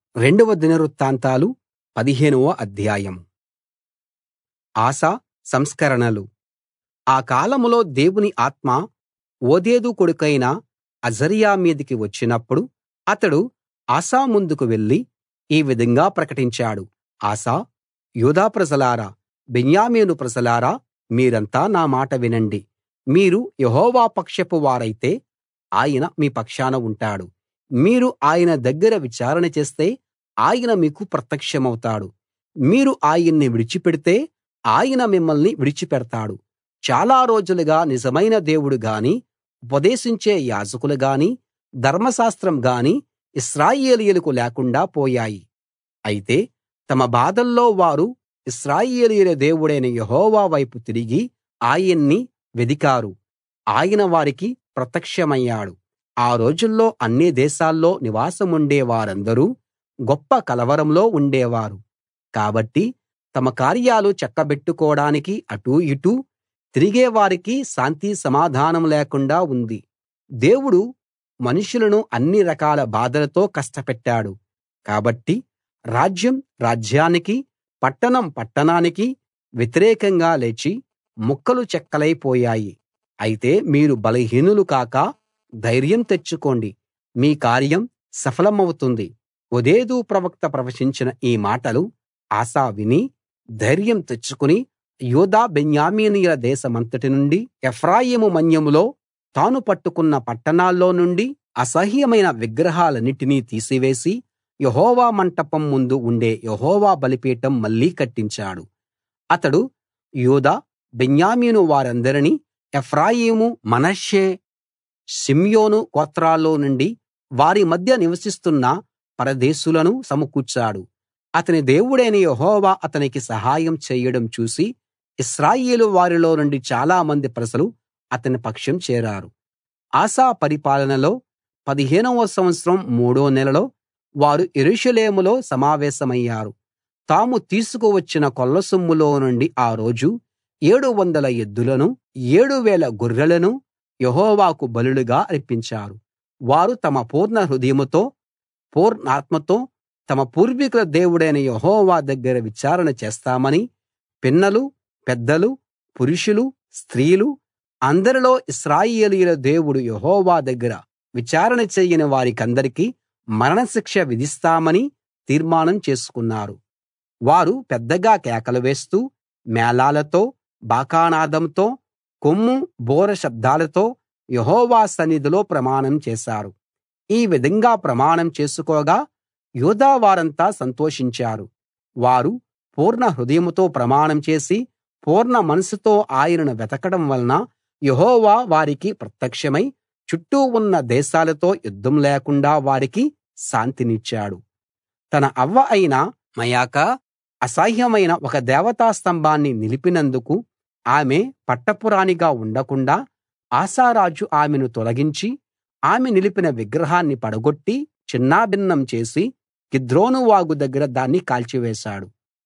రెండవ దినవృత్తాంతాలు 15వ అధ్యాయం. ఆసా సంస్కరణలు. ఆ కాలంలో దేవుని ఆత్మ ఓదేదు కొడుకైన అజర్యా మీదికి వచ్చినప్పుడు అతడు ఆసా ముందుకు వెళ్లి ఈ విధంగా ప్రకటించాడు. ఆసా, యూదా ప్రజలారా, బెన్యామీను ప్రజలారా, మీరంతా నా మాట వినండి. మీరు యెహోవా పక్షపు వారైతే ఆయన మీ పక్షాన ఉంటాడు. మీరు ఆయన దగ్గర విచారణ చేస్తే ఆయన మీకు ప్రత్యక్షమవుతాడు. మీరు ఆయన్ని విడిచిపెడితే ఆయన మిమ్మల్ని విడిచిపెడతాడు. చాలా రోజులుగా నిజమైన దేవుడు గాని, ఉపదేశించే యాజకులు గాని, ధర్మశాస్త్రం గాని ఇశ్రాయేలీయులకు లేకుండా పోయాయి. అయితే తమ బాధల్లో వారు ఇశ్రాయేలీయుల దేవుడైన యెహోవా వైపు తిరిగి ఆయన్ని వెదికారు. ఆయన వారికి ప్రత్యక్షమయ్యాడు. ఆ రోజుల్లో అన్ని దేశాల్లో నివాసముండే వారందరూ గొప్ప కలవరంలో ఉండేవారు. కాబట్టి తమ కార్యాలు చక్కబెట్టుకోడానికి అటూ ఇటూ తిరిగే వారికి శాంతి సమాధానం లేకుండా ఉంది. దేవుడు మనుషులను అన్ని రకాల బాధలతో కష్టపెట్టాడు. కాబట్టి రాజ్యం రాజ్యానికి, పట్టణం పట్టణానికి వ్యతిరేకంగా లేచి ముక్కలు చెక్కలైపోయాయి. అయితే మీరు బలహీనులు కాక ధైర్యం తెచ్చుకోండి. మీ కార్యం సఫలమవుతుంది. ఓదేదు ప్రవక్త ప్రవచించిన ఈ మాటలు ఆసా విని ధైర్యం తెచ్చుకుని యూదా బెన్యామీనీయుల దేశమంతటి నుండి, ఎఫ్రాయిము మన్యంలో తాను పట్టుకున్న పట్టణాల్లో నుండి అసహ్యమైన విగ్రహాలన్నిటినీ తీసివేసి యెహోవా మంటపం ముందు ఉండే యెహోవా బలిపీఠం మళ్ళీ కట్టించాడు. అతడు యూదా, బెన్యామీను వారందరినీ, ఎఫ్రాయిము, మనష్షే, షిమ్యోను గోత్రాల్లో నుండి వారి మధ్య నివసిస్తున్న పరదేశులను సమకూర్చాడు. అతని దేవుడైన యెహోవా అతనికి సహాయం చేయడం చూసి ఇశ్రాయేలు వారిలో నుండి చాలామంది ప్రజలు అతని పక్షం చేరారు. ఆసా పరిపాలనలో 15వ సంవత్సరం 3వ నెలలో వారు యెరూషలేములో సమావేశమయ్యారు. తాము తీసుకువచ్చిన కొల్లసొమ్ములో నుండి ఆ రోజు 700 ఎద్దులను, 7000 గొర్రెలను యెహోవాకు బలులుగా అర్పించారు. వారు తమ పూర్ణ హృదయంతో, పూర్ణాత్మతో తమ పూర్వీకుల దేవుడైన యెహోవా దగ్గర విచారణ చేస్తామని పిన్నలు, పెద్దలు, పురుషులు, స్త్రీలు అందరిలో ఇశ్రాయేలీయుల దేవుడు యెహోవా దగ్గర విచారణ చేయని వారికందరికీ మరణశిక్ష విధిస్తామని తీర్మానం చేసుకున్నారు. వారు పెద్దగా కేకలు వేస్తూ, మేళాలతో, బాకానాదంతో, కొమ్ము బూర శబ్దాలతో యెహోవా సన్నిధిలో ప్రమాణం చేశారు. ఈ విధంగా ప్రమాణం చేసుకోగా యూదా వారంతా సంతోషించారు. వారు పూర్ణ హృదయంతో ప్రమాణం చేసి పూర్ణ మనసుతో ఆయనను వెతకడం వలన యెహోవా వారికి ప్రత్యక్షమై చుట్టూ ఉన్న దేశాలతో యుద్ధం లేకుండా వారికి శాంతినిచ్చాడు. తన అవ్వ అయిన మయకా అసహ్యమైన ఒక దేవతా స్తంభాన్ని నిలిపినందుకు ఆమె పట్టపురాణిగా ఉండకుండా ఆసా రాజు ఆమెను తొలగించి ఆమె నిలిపిన విగ్రహాన్ని పడగొట్టి చిన్నాభిన్నం చేసి కిద్రోను వాగు దగ్గర దాన్ని కాల్చివేశాడు.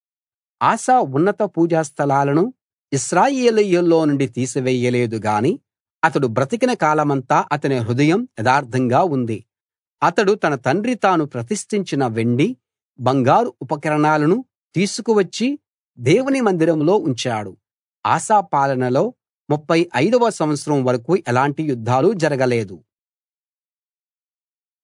ఆసా ఉన్నత పూజా స్థలాలను ఇశ్రాయేలీయుల్లో నుండి తీసివేయలేదు గాని అతడు బ్రతికిన కాలమంతా అతని హృదయం యథార్థంగా ఉంది. అతడు తన తండ్రి తాను ప్రతిష్ఠించిన వెండి, బంగారు ఉపకరణాలను తీసుకువచ్చి దేవుని మందిరంలో ఉంచాడు. ఆసా పాలనలో 35వ సంవత్సరం వరకూ ఎలాంటి యుద్ధాలు జరగలేదు.